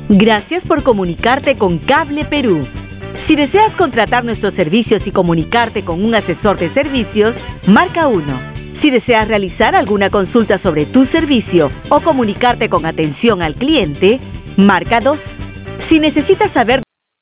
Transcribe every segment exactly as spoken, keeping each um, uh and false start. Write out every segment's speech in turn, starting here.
Gracias por comunicarte con Cable Perú. Si deseas contratar nuestros servicios y comunicarte con un asesor de servicios, marca uno. Si deseas realizar alguna consulta sobre tu servicio o comunicarte con atención al cliente, marca dos. Si necesitas saber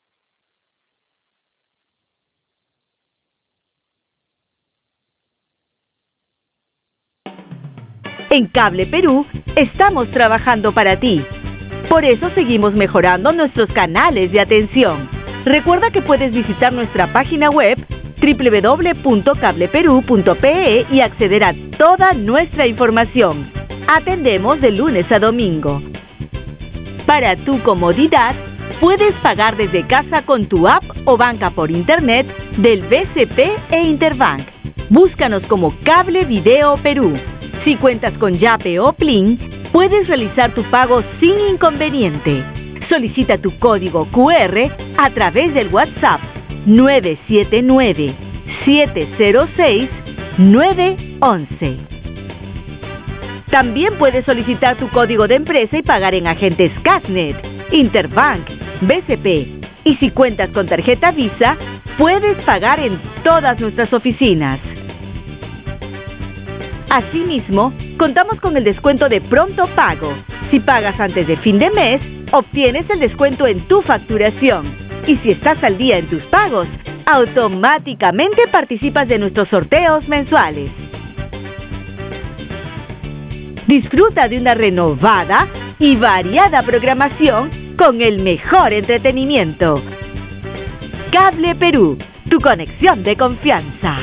En Cable Perú, estamos trabajando para ti. Por eso seguimos mejorando nuestros canales de atención. Recuerda que puedes visitar nuestra página web doble u doble u doble u punto cable perú punto pe e y acceder a toda nuestra información. Atendemos de lunes a domingo. Para tu comodidad, puedes pagar desde casa con tu app o banca por internet del B C P e Interbank. Búscanos como Cable Video Perú. Si cuentas con Yape o Plin, puedes realizar tu pago sin inconveniente. Solicita tu código cu erre a través del WhatsApp nueve siete nueve, siete cero seis, nueve once. También puedes solicitar tu código de empresa y pagar en agentes Casnet, Interbank, B C P. Y si cuentas con tarjeta Visa, puedes pagar en todas nuestras oficinas. Asimismo, contamos con el descuento de pronto pago. Si pagas antes de fin de mes, obtienes el descuento en tu facturación. Y si estás al día en tus pagos, automáticamente participas de nuestros sorteos mensuales. Disfruta de una renovada y variada programación con el mejor entretenimiento. Cable Perú, tu conexión de confianza.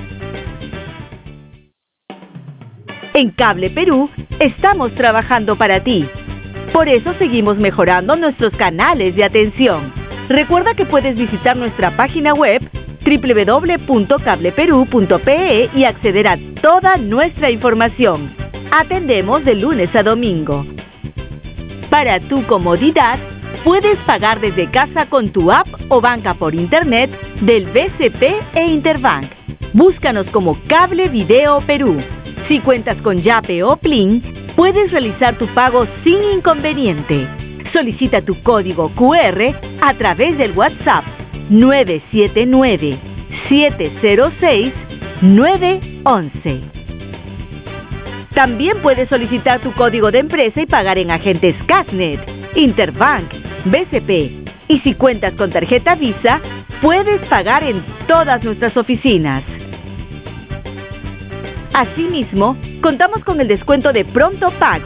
En Cable Perú, estamos trabajando para ti. Por eso seguimos mejorando nuestros canales de atención. Recuerda que puedes visitar nuestra página web doble u doble u doble u punto cable perú punto pe e y acceder a toda nuestra información. Atendemos de lunes a domingo. Para tu comodidad, puedes pagar desde casa con tu app o banca por internet del B C P e Interbank. Búscanos como Cable Video Perú. Si cuentas con Yape o Plin, puedes realizar tu pago sin inconveniente. Solicita tu código cu erre a través del WhatsApp nueve siete nueve, siete cero seis, nueve once. También puedes solicitar tu código de empresa y pagar en agentes Casnet, Interbank, B C P. Y si cuentas con tarjeta Visa, puedes pagar en todas nuestras oficinas. Asimismo, contamos con el descuento de pronto pago.